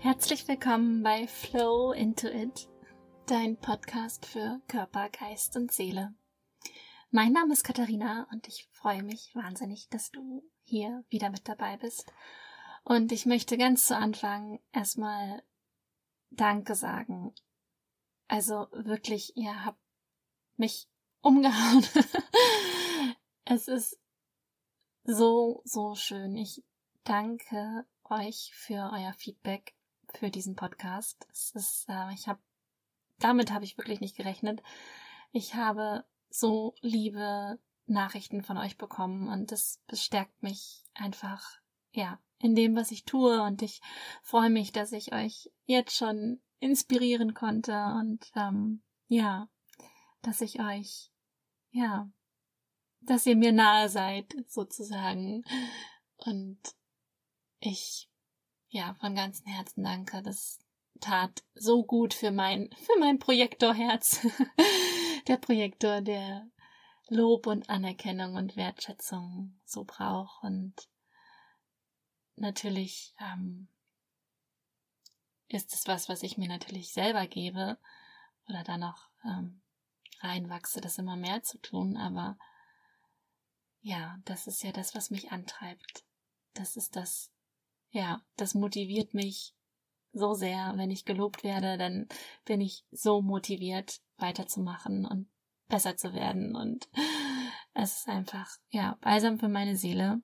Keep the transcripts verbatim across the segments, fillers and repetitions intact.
Herzlich willkommen bei Flow into It, dein Podcast für Körper, Geist und Seele. Mein Name ist Katharina und ich freue mich wahnsinnig, dass du hier wieder mit dabei bist. Und ich möchte ganz zu Anfang erstmal Danke sagen. Also wirklich, ihr habt mich umgehauen. Es ist so, so schön. Ich danke euch für euer Feedback für diesen Podcast. Es ist, äh, ich habe, damit habe ich wirklich nicht gerechnet. Ich habe so liebe Nachrichten von euch bekommen und das bestärkt mich einfach, ja, in dem, was ich tue, und ich freue mich, dass ich euch jetzt schon inspirieren konnte und ähm, ja, dass ich euch, ja, dass ihr mir nahe seid, sozusagen. Und ich, ja, von ganzem Herzen danke. Das tat so gut für mein, für mein Projektorherz. Der Projektor, der Lob und Anerkennung und Wertschätzung so braucht. Und natürlich ähm, ist es was, was ich mir natürlich selber gebe oder da noch ähm, reinwachse, das immer mehr zu tun. Aber ja, das ist ja das, was mich antreibt. Das ist das, ja, das motiviert mich so sehr. Wenn ich gelobt werde, dann bin ich so motiviert, weiterzumachen und besser zu werden. Und es ist einfach, ja, balsam für meine Seele.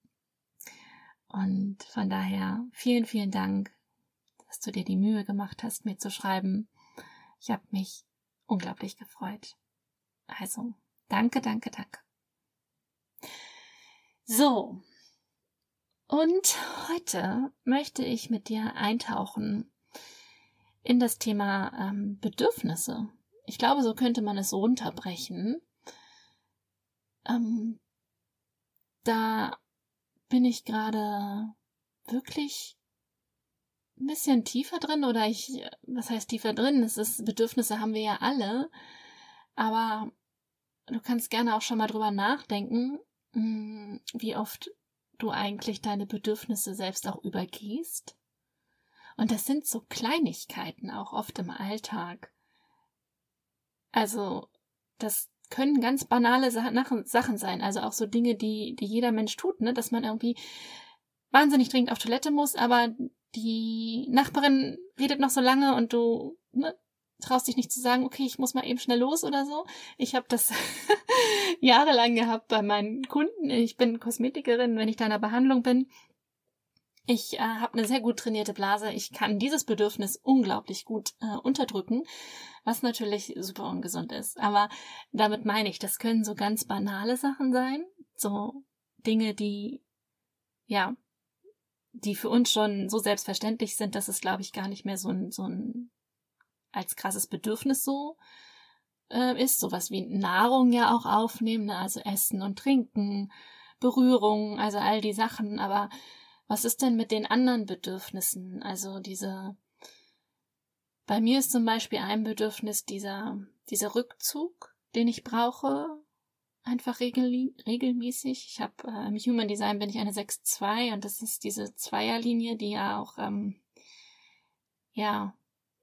Und von daher vielen, vielen Dank, dass du dir die Mühe gemacht hast, mir zu schreiben. Ich habe mich unglaublich gefreut. Also, danke, danke, danke. So. Und heute möchte ich mit dir eintauchen in das Thema ähm, Bedürfnisse. Ich glaube, so könnte man es runterbrechen. Ähm, da bin ich gerade wirklich ein bisschen tiefer drin, oder ich, was heißt tiefer drin? Es ist, Bedürfnisse haben wir ja alle, aber du kannst gerne auch schon mal drüber nachdenken, wie oft du eigentlich deine Bedürfnisse selbst auch übergehst. Und das sind so Kleinigkeiten, auch oft im Alltag. Also, das können ganz banale Sachen sein, also auch so Dinge, die, die jeder Mensch tut, ne, dass man irgendwie wahnsinnig dringend auf Toilette muss, aber die Nachbarin redet noch so lange und du, ne, traust dich nicht zu sagen, okay, ich muss mal eben schnell los oder so. Ich habe das jahrelang gehabt bei meinen Kunden. Ich bin Kosmetikerin, wenn ich da in der Behandlung bin. Ich äh, habe eine sehr gut trainierte Blase. Ich kann dieses Bedürfnis unglaublich gut äh, unterdrücken, was natürlich super ungesund ist. Aber damit meine ich, das können so ganz banale Sachen sein, so Dinge, die, ja, die für uns schon so selbstverständlich sind, dass es, glaube ich, gar nicht mehr so ein, so ein als krasses Bedürfnis so äh, ist. Sowas wie Nahrung ja auch aufnehmen, ne? Also Essen und Trinken, Berührung, also all die Sachen. Aber was ist denn mit den anderen Bedürfnissen? Also diese, bei mir ist zum Beispiel ein Bedürfnis dieser, dieser Rückzug, den ich brauche, einfach regel, regelmäßig. Ich habe äh, im Human Design bin ich eine sechs zwei und das ist diese Zweierlinie, die ja auch, ähm, ja,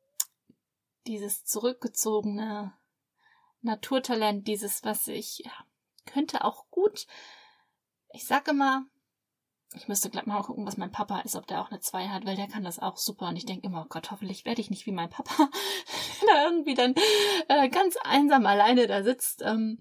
dieses zurückgezogene Naturtalent, dieses, was ich ja, könnte auch gut, ich sage immer, ich müsste gleich mal gucken, was mein Papa ist, ob der auch eine zwei hat, weil der kann das auch super und ich denke immer, oh Gott, hoffentlich werde ich nicht wie mein Papa, der irgendwie dann äh, ganz einsam alleine da sitzt, ähm,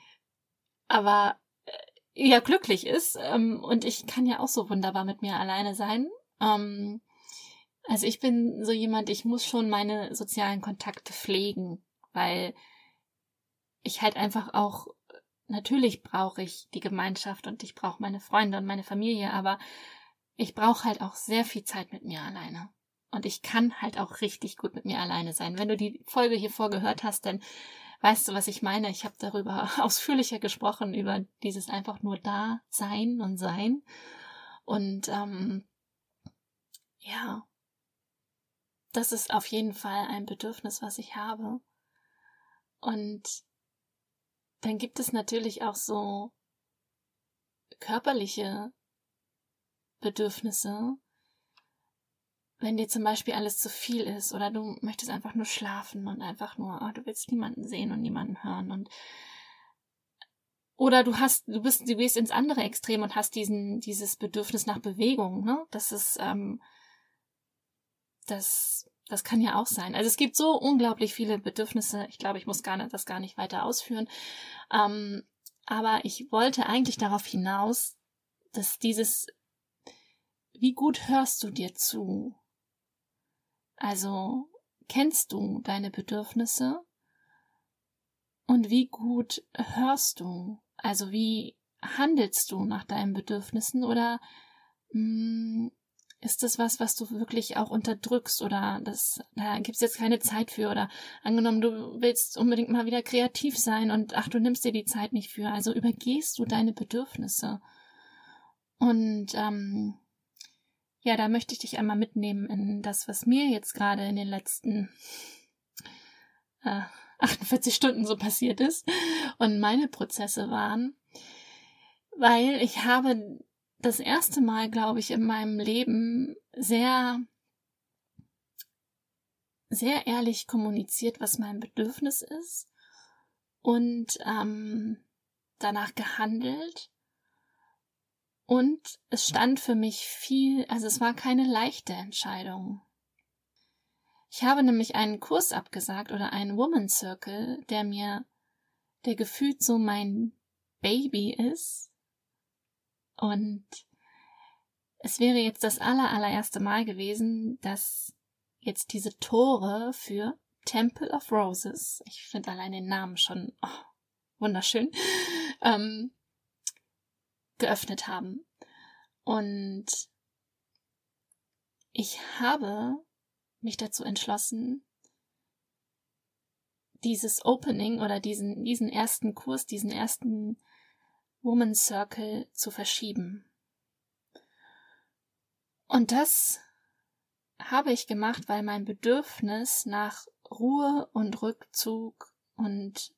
aber äh, ja glücklich ist, ähm, und ich kann ja auch so wunderbar mit mir alleine sein. Ähm, also ich bin so jemand, ich muss schon meine sozialen Kontakte pflegen, weil ich halt einfach auch, natürlich brauche ich die Gemeinschaft und ich brauche meine Freunde und meine Familie, aber ich brauche halt auch sehr viel Zeit mit mir alleine. Und ich kann halt auch richtig gut mit mir alleine sein. Wenn du die Folge hier vorgehört hast, dann weißt du, was ich meine. Ich habe darüber ausführlicher gesprochen, über dieses einfach nur da sein und sein. Und ähm, ja, das ist auf jeden Fall ein Bedürfnis, was ich habe. Und dann gibt es natürlich auch so körperliche Bedürfnisse, wenn dir zum Beispiel alles zu viel ist oder du möchtest einfach nur schlafen und einfach nur, oh, du willst niemanden sehen und niemanden hören und oder du hast, du bist, du gehst ins andere Extrem und hast diesen, dieses Bedürfnis nach Bewegung, ne? Das ist, ähm, das, das kann ja auch sein. Also es gibt so unglaublich viele Bedürfnisse. Ich glaube, ich muss gar nicht, das gar nicht weiter ausführen. Ähm, aber ich wollte eigentlich darauf hinaus, dass dieses, wie gut hörst du dir zu? Also, kennst du deine Bedürfnisse? Und wie gut hörst du? Also, wie handelst du nach deinen Bedürfnissen? Oder mh, ist das was, was du wirklich auch unterdrückst? Oder das, da gibt's jetzt keine Zeit für? Oder angenommen, du willst unbedingt mal wieder kreativ sein und ach, du nimmst dir die Zeit nicht für. Also übergehst du deine Bedürfnisse? Und ähm, ja, da möchte ich dich einmal mitnehmen in das, was mir jetzt gerade in den letzten äh, achtundvierzig Stunden so passiert ist und meine Prozesse waren, weil ich habe das erste Mal, glaube ich, in meinem Leben sehr, sehr ehrlich kommuniziert, was mein Bedürfnis ist und ähm, danach gehandelt. Und es stand für mich viel, also es war keine leichte Entscheidung. Ich habe nämlich einen Kurs abgesagt oder einen Woman Circle, der mir, der gefühlt so mein Baby ist. Und es wäre jetzt das aller, allererste Mal gewesen, dass jetzt diese Tore für Temple of Roses, ich finde allein den Namen schon oh, wunderschön, ähm, geöffnet haben. Und ich habe mich dazu entschlossen, dieses Opening oder diesen, diesen ersten Kurs, diesen ersten Woman Circle zu verschieben. Und das habe ich gemacht, weil mein Bedürfnis nach Ruhe und Rückzug und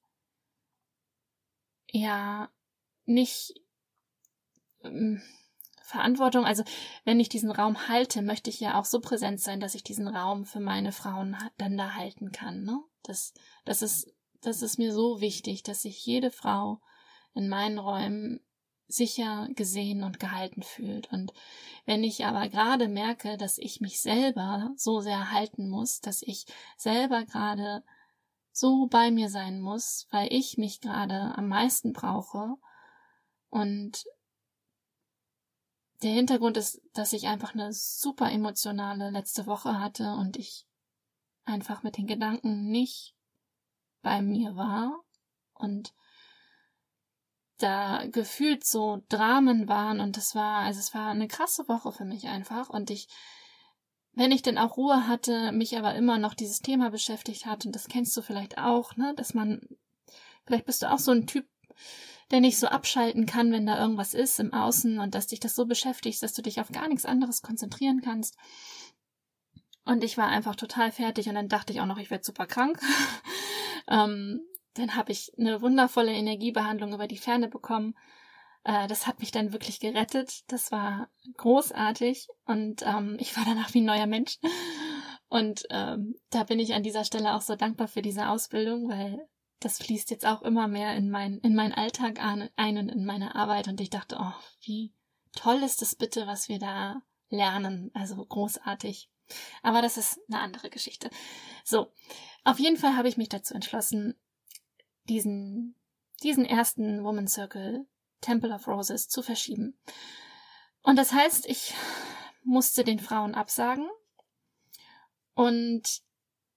ja, nicht ähm, Verantwortung, also wenn ich diesen Raum halte, möchte ich ja auch so präsent sein, dass ich diesen Raum für meine Frauen dann da halten kann, ne? Das, das ist, das ist mir so wichtig, dass sich jede Frau in meinen Räumen sicher gesehen und gehalten fühlt. Und wenn ich aber gerade merke, dass ich mich selber so sehr halten muss, dass ich selber gerade so bei mir sein muss, weil ich mich gerade am meisten brauche und der Hintergrund ist, dass ich einfach eine super emotionale letzte Woche hatte und ich einfach mit den Gedanken nicht bei mir war und da gefühlt so Dramen waren und das war, also es war eine krasse Woche für mich einfach und ich, wenn ich denn auch Ruhe hatte, mich aber immer noch dieses Thema beschäftigt hat und das kennst du vielleicht auch, ne, dass man, vielleicht bist du auch so ein Typ, der nicht so abschalten kann, wenn da irgendwas ist im Außen und dass dich das so beschäftigt, dass du dich auf gar nichts anderes konzentrieren kannst. Und ich war einfach total fertig und dann dachte ich auch noch, ich werde super krank. ähm, dann habe ich eine wundervolle Energiebehandlung über die Ferne bekommen. Äh, das hat mich dann wirklich gerettet. Das war großartig und ähm, ich war danach wie ein neuer Mensch. Und ähm, da bin ich an dieser Stelle auch so dankbar für diese Ausbildung, weil das fließt jetzt auch immer mehr in mein, in meinen Alltag ein und in meine Arbeit. Und ich dachte, oh, wie toll ist das bitte, was wir da lernen. Also großartig. Aber das ist eine andere Geschichte. So, auf jeden Fall habe ich mich dazu entschlossen, diesen, diesen ersten Woman Circle Temple of Roses zu verschieben. Und das heißt, ich musste den Frauen absagen. Und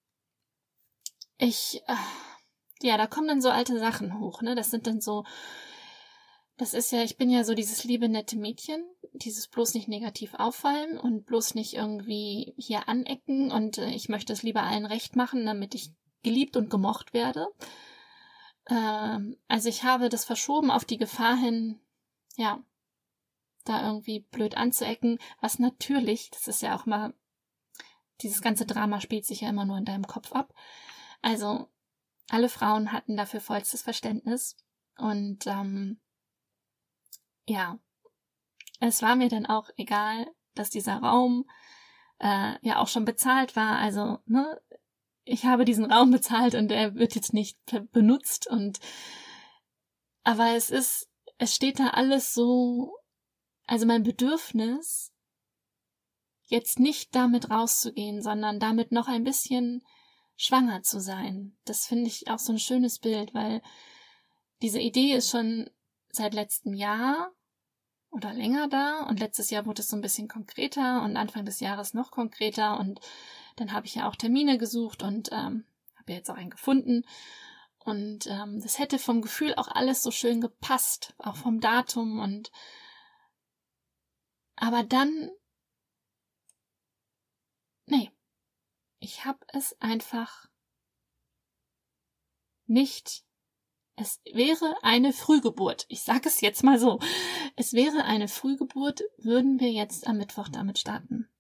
ich... Äh, ja, da kommen dann so alte Sachen hoch, ne? Das sind dann so, das ist ja, ich bin ja so dieses liebe, nette Mädchen, dieses bloß nicht negativ auffallen und bloß nicht irgendwie hier anecken und äh, ich möchte es lieber allen recht machen, damit ich geliebt und gemocht werde. Ähm, also ich habe das verschoben auf die Gefahr hin, ja, da irgendwie blöd anzuecken, was natürlich, das ist ja auch mal, dieses ganze Drama spielt sich ja immer nur in deinem Kopf ab. Also alle Frauen hatten dafür vollstes Verständnis und ähm, ja, es war mir dann auch egal, dass dieser Raum äh, ja auch schon bezahlt war. Also, ne, ich habe diesen Raum bezahlt und er wird jetzt nicht benutzt und aber es ist, es steht da alles so, also mein Bedürfnis, jetzt nicht damit rauszugehen, sondern damit noch ein bisschen schwanger zu sein. Das finde ich auch so ein schönes Bild, weil diese Idee ist schon seit letztem Jahr oder länger da und letztes Jahr wurde es so ein bisschen konkreter und Anfang des Jahres noch konkreter und dann habe ich ja auch Termine gesucht und ähm, habe jetzt auch einen gefunden und ähm, das hätte vom Gefühl auch alles so schön gepasst, auch vom Datum und aber dann nee, ich habe es einfach nicht. Es wäre eine Frühgeburt. Ich sage es jetzt mal so. Es wäre eine Frühgeburt, würden wir jetzt am Mittwoch damit starten.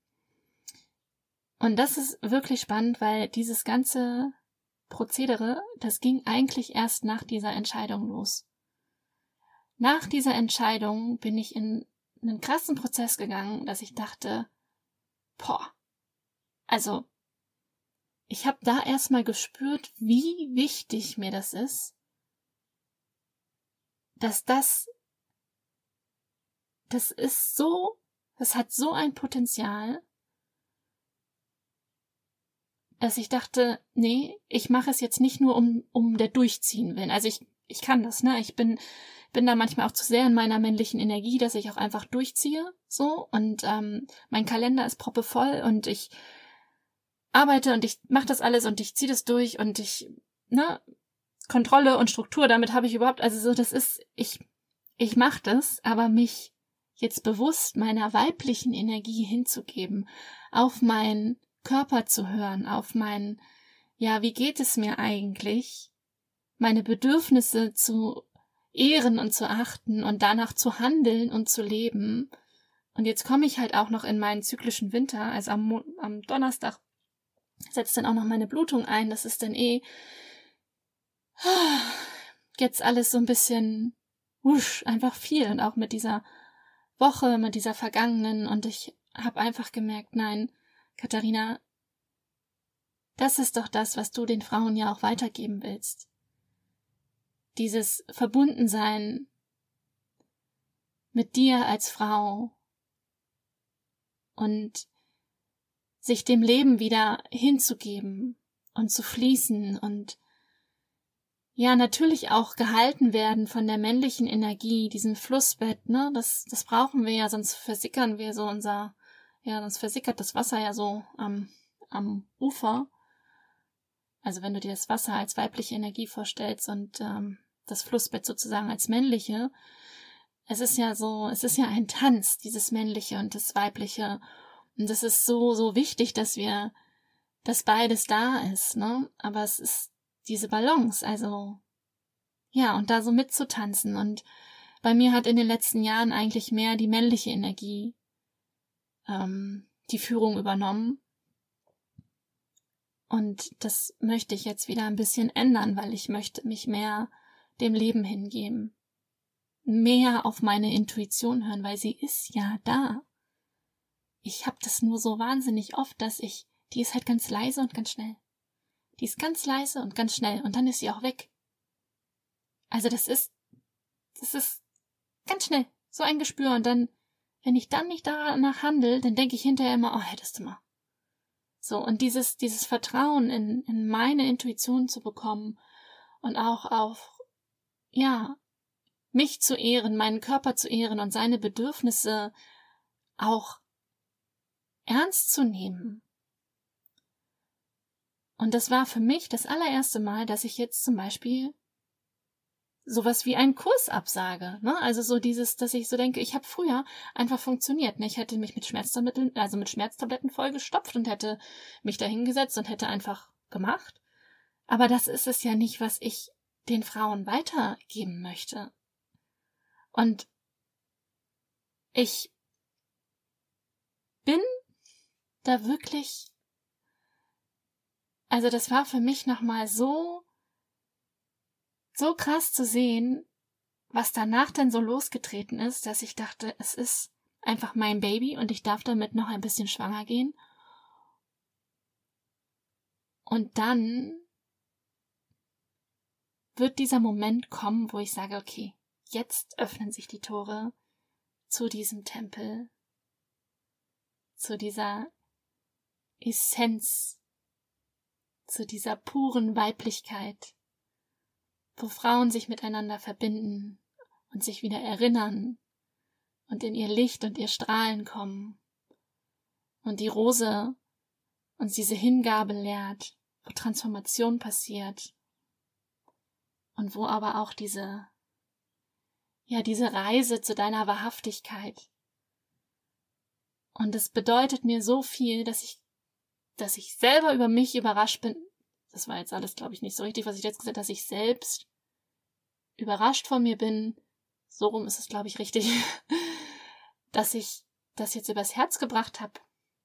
Und das ist wirklich spannend, weil dieses ganze Prozedere, das ging eigentlich erst nach dieser Entscheidung los. Nach dieser Entscheidung bin ich in einen krassen Prozess gegangen, dass ich dachte, boah, also ich habe da erstmal gespürt, wie wichtig mir das ist, dass das, das ist so, das hat so ein Potenzial, dass ich dachte, nee, ich mache es jetzt nicht nur um um der Durchziehen willen. Also ich ich kann das, ne? Ich bin bin da manchmal auch zu sehr in meiner männlichen Energie, dass ich auch einfach durchziehe, so und ähm, mein Kalender ist proppevoll und ich arbeite und ich mache das alles und ich ziehe das durch und ich, ne, Kontrolle und Struktur, damit habe ich überhaupt, also so, das ist, ich ich mache das, aber mich jetzt bewusst meiner weiblichen Energie hinzugeben, auf meinen Körper zu hören, auf mein, ja, wie geht es mir eigentlich, meine Bedürfnisse zu ehren und zu achten und danach zu handeln und zu leben. Und jetzt komme ich halt auch noch in meinen zyklischen Winter, also am, Mo- am Donnerstag setzt dann auch noch meine Blutung ein, das ist dann eh jetzt alles so ein bisschen wusch, einfach viel und auch mit dieser Woche, mit dieser vergangenen und ich habe einfach gemerkt, nein, Katharina, das ist doch das, was du den Frauen ja auch weitergeben willst. Dieses Verbundensein mit dir als Frau und sich dem Leben wieder hinzugeben und zu fließen und ja, natürlich auch gehalten werden von der männlichen Energie, diesem Flussbett, ne, das, das brauchen wir ja, sonst versickern wir so unser, ja, sonst versickert das Wasser ja so am, am Ufer. Also wenn du dir das Wasser als weibliche Energie vorstellst und ähm, das Flussbett sozusagen als männliche, es ist ja so, es ist ja ein Tanz, dieses männliche und das weibliche. Und es ist so, so wichtig, dass wir, dass beides da ist, ne? Aber es ist diese Balance, also ja, und da so mitzutanzen. Und bei mir hat in den letzten Jahren eigentlich mehr die männliche Energie ähm, die Führung übernommen. Und das möchte ich jetzt wieder ein bisschen ändern, weil ich möchte mich mehr dem Leben hingeben. Mehr auf meine Intuition hören, weil sie ist ja da. Ich habe das nur so wahnsinnig oft, dass ich, die ist halt ganz leise und ganz schnell. Die ist ganz leise und ganz schnell und dann ist sie auch weg. Also das ist, das ist ganz schnell, so ein Gespür und dann, wenn ich dann nicht danach handle, dann denke ich hinterher immer, oh, hättest du mal. So, und dieses, dieses Vertrauen in, in meine Intuition zu bekommen und auch auf, ja, mich zu ehren, meinen Körper zu ehren und seine Bedürfnisse auch ernst zu nehmen. Und das war für mich das allererste Mal, dass ich jetzt zum Beispiel sowas wie einen Kurs absage, ne? Also so dieses, dass ich so denke, ich habe früher einfach funktioniert, ne? Ich hätte mich mit Schmerztabletten, also mit Schmerztabletten vollgestopft und hätte mich da hingesetzt und hätte einfach gemacht. Aber das ist es ja nicht, was ich den Frauen weitergeben möchte. Und ich bin da wirklich, also das war für mich nochmal so, so krass zu sehen, was danach denn so losgetreten ist, dass ich dachte, es ist, einfach mein Baby und ich darf damit noch ein bisschen schwanger gehen. Und dann wird dieser Moment kommen, wo ich sage, okay, jetzt öffnen sich die Tore zu diesem Tempel, zu dieser Essenz, zu dieser puren Weiblichkeit, wo Frauen sich miteinander verbinden und sich wieder erinnern und in ihr Licht und ihr Strahlen kommen und die Rose uns diese Hingabe lehrt, wo Transformation passiert und wo aber auch diese, ja, diese Reise zu deiner Wahrhaftigkeit. Und es bedeutet mir so viel, dass ich, dass ich selber über mich überrascht bin. Das war jetzt alles, glaube ich, nicht so richtig, was ich jetzt gesagt habe, dass ich selbst überrascht von mir bin. So rum ist es, glaube ich, richtig, dass ich das jetzt übers Herz gebracht habe,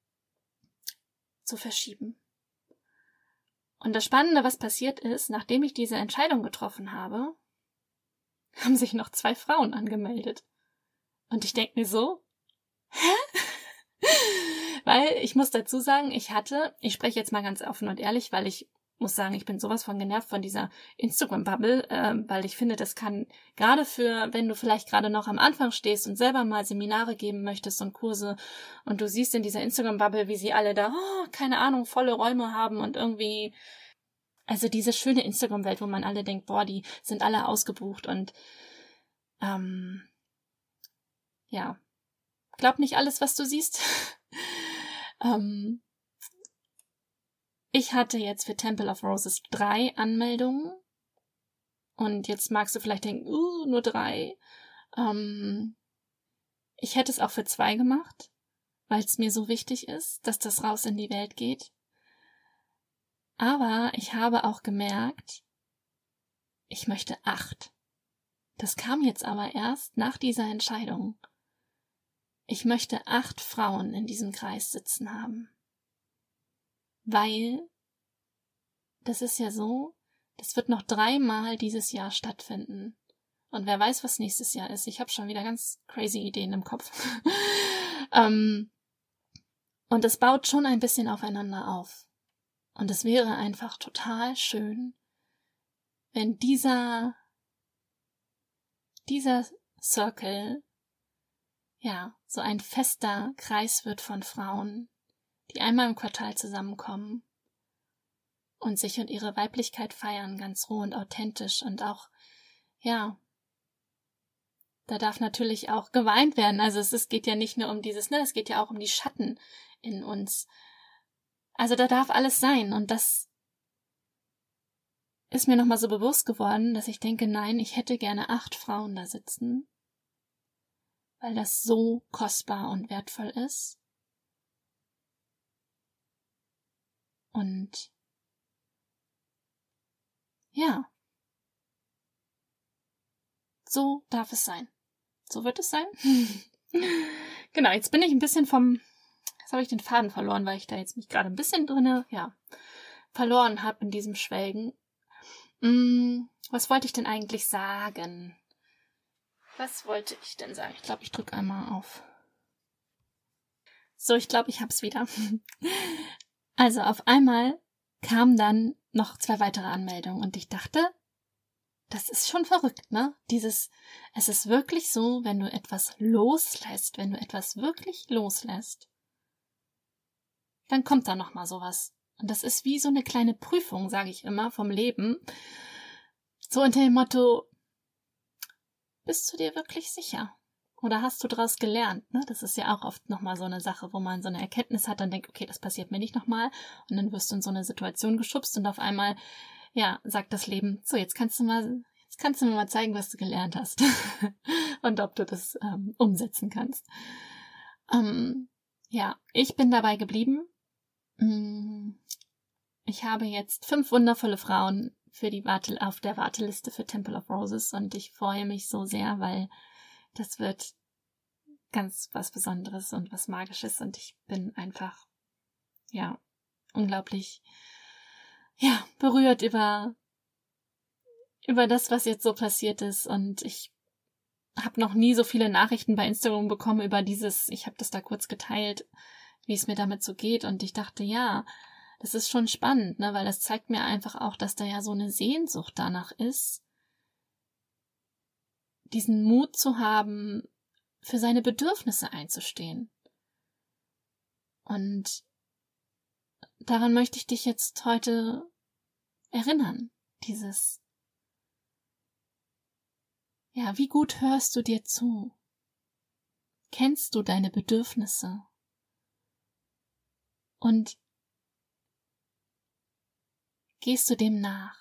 zu verschieben. Und das Spannende, was passiert ist, nachdem ich diese Entscheidung getroffen habe, haben sich noch zwei Frauen angemeldet. Und ich denke mir so, hä? Weil ich muss dazu sagen, ich hatte, ich spreche jetzt mal ganz offen und ehrlich, weil ich muss sagen, ich bin sowas von genervt von dieser Instagram-Bubble, äh, weil ich finde, das kann gerade für, wenn du vielleicht gerade noch am Anfang stehst und selber mal Seminare geben möchtest und Kurse und du siehst in dieser Instagram-Bubble, wie sie alle da, oh, keine Ahnung, volle Räume haben und irgendwie, also diese schöne Instagram-Welt, wo man alle denkt, boah, die sind alle ausgebucht und ähm, ja, glaub nicht alles, was du siehst. ähm, Ich hatte jetzt für Temple of Roses drei Anmeldungen und jetzt magst du vielleicht denken, uh, nur drei. Ähm, ich hätte es auch für zwei gemacht, weil es mir so wichtig ist, dass das raus in die Welt geht. Aber ich habe auch gemerkt, ich möchte acht. Das kam jetzt aber erst nach dieser Entscheidung. Ich möchte acht Frauen in diesem Kreis sitzen haben. Weil, das ist ja so, das wird noch dreimal dieses Jahr stattfinden. Und wer weiß, was nächstes Jahr ist. Ich habe schon wieder ganz crazy Ideen im Kopf. ähm, und es baut schon ein bisschen aufeinander auf. Und es wäre einfach total schön, wenn dieser, dieser Circle, ja, so ein fester Kreis wird von Frauen, die einmal im Quartal zusammenkommen und sich und ihre Weiblichkeit feiern, ganz roh und authentisch und auch, ja, da darf natürlich auch geweint werden. Also es, es geht ja nicht nur um dieses, ne, es geht ja auch um die Schatten in uns. Also da darf alles sein und das ist mir nochmal so bewusst geworden, dass ich denke, nein, ich hätte gerne acht Frauen da sitzen, weil das so kostbar und wertvoll ist. Und ja, so darf es sein. So wird es sein. Genau, jetzt bin ich ein bisschen vom, jetzt habe ich den Faden verloren, weil ich da jetzt mich gerade ein bisschen drinne, ja, verloren habe in diesem Schwelgen. Hm, was wollte ich denn eigentlich sagen? Was wollte ich denn sagen? Ich glaube, ich drücke einmal auf. So, ich glaube, ich hab's wieder. Also auf einmal kamen dann noch zwei weitere Anmeldungen und ich dachte, das ist schon verrückt, ne? Dieses, es ist wirklich so, wenn du etwas loslässt, wenn du etwas wirklich loslässt, dann kommt da nochmal sowas. Und das ist wie so eine kleine Prüfung, sage ich immer, vom Leben. So unter dem Motto, bist du dir wirklich sicher? Oder hast du daraus gelernt? Ne? Das ist ja auch oft nochmal so eine Sache, wo man so eine Erkenntnis hat, dann denkt, okay, das passiert mir nicht nochmal. Und dann wirst du in so eine Situation geschubst und auf einmal, ja, sagt das Leben, so, jetzt kannst du mal, jetzt kannst du mir mal zeigen, was du gelernt hast. Und ob du das ähm, umsetzen kannst. Ähm, ja, ich bin dabei geblieben. Ich habe jetzt fünf wundervolle Frauen für die Warte, auf der Warteliste für Temple of Roses und ich freue mich so sehr, weil das wird ganz was Besonderes und was Magisches und ich bin einfach, ja, unglaublich, ja, berührt über, über das, was jetzt so passiert ist und ich habe noch nie so viele Nachrichten bei Instagram bekommen über dieses, ich habe das da kurz geteilt, wie es mir damit so geht. Und ich dachte, ja, das ist schon spannend, ne, weil das zeigt mir einfach auch, dass da ja so eine Sehnsucht danach ist, diesen Mut zu haben, für seine Bedürfnisse einzustehen. Und daran möchte ich dich jetzt heute erinnern, dieses, ja, wie gut hörst du dir zu? Kennst du deine Bedürfnisse? Und gehst du dem nach?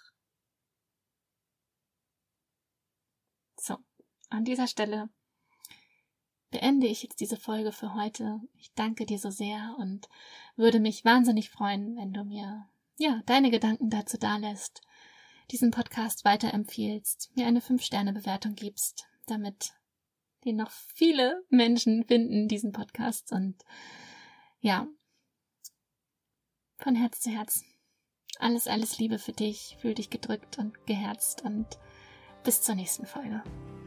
So, an dieser Stelle beende ich jetzt diese Folge für heute. Ich danke dir so sehr und würde mich wahnsinnig freuen, wenn du mir, ja, deine Gedanken dazu dalässt, diesen Podcast weiterempfiehlst, mir eine fünf Sterne Bewertung gibst, damit den noch viele Menschen finden, diesen Podcast. Und ja, von Herz zu Herz, alles, alles Liebe für dich, fühl dich gedrückt und geherzt und bis zur nächsten Folge.